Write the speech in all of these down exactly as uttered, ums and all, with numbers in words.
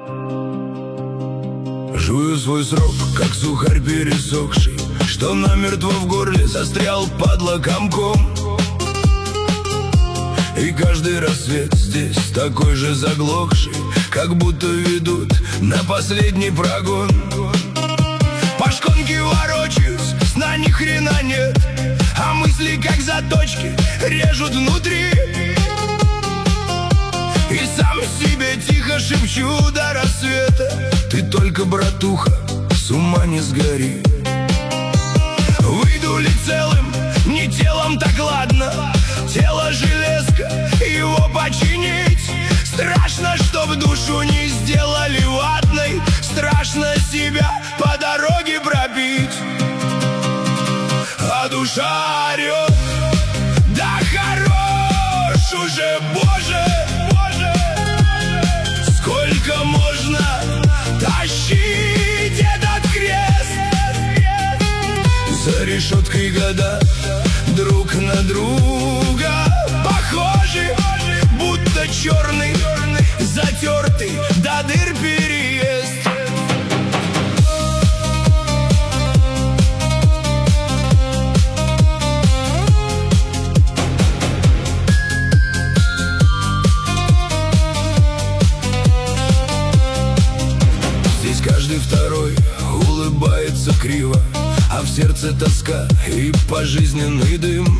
Жую свой срок, как сухарь пересохший, что намертво в горле застрял падла комком. И каждый рассвет здесь такой же заглохший, как будто ведут на последний прогон. По шконке ворочаюсь, сна ни хрена нет, а мысли как заточки режут внутри. И сам себе тихо шепчу до рассвета: ты только, братуха, с ума не сгори. Выйду ли целым, не телом, так ладно. Тело железка, его починить. Страшно, чтоб душу не сделали ватной. Страшно себя по дороге пробить. А душа орет: да хорош уже, Боже, Боже. Сколько можно тащить этот крест? За решеткой года друг на друга похожи, будто черный, затертый до дыр переезд. Здесь каждый второй улыбается криво, а в сердце тоска и пожизненный дым.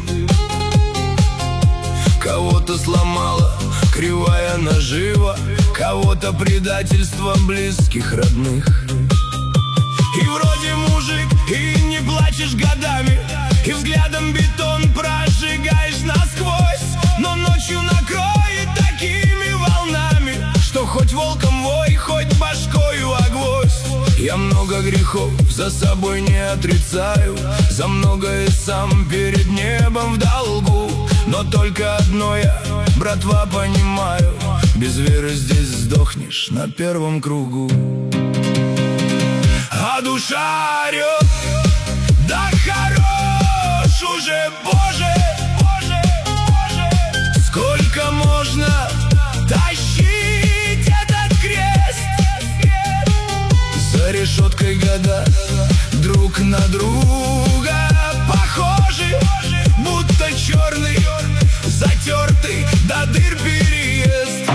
Кого-то сломала кривая нажива, кого-то предательство близких родных. И вроде мужик, и не плачешь годами, и взглядом бетон прожигаешь насквозь. Но ночью накроет такими волнами, что хоть волком вой, хоть башкою огвоздь. Я много грехов за собой не отрицаю, за многое сам перед небом в долгу. Но только одно я, братва, понимаю: без веры здесь сдохнешь на первом кругу. А душа орет: да хорош уже, Боже, Боже, Боже. Сколько можно тащить этот крест? За решеткой года друг на друга похожи, будто черный, затертый до дыр переезд.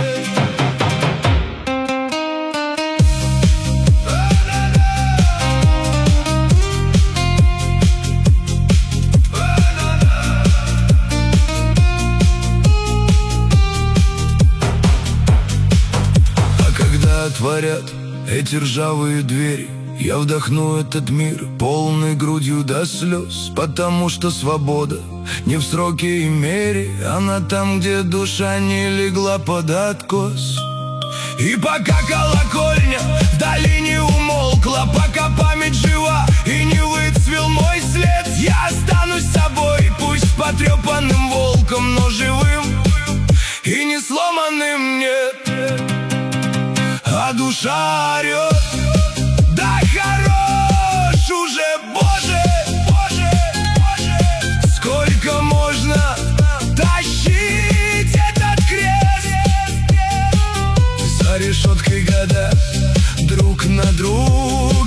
А когда отворят эти ржавые двери, я вдохну этот мир полной грудью до слез. Потому что свобода не в сроке и мере, она там, где душа не легла под откос. И пока колокольня вдали не умолкла, пока память жива и не выцвел мой след, я останусь собой, пусть потрепанным волком, но живым и не сломанным, нет. А душа орет: да хорош уже, Боже, Боже, Боже. Сколько можно тащить этот крест? За решеткой года друг на друга